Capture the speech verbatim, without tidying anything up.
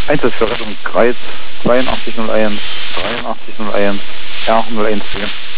Einsatz für Rettung Kreis zweiundachtzig null eins, dreiundachtzig null eins, R null eins vier.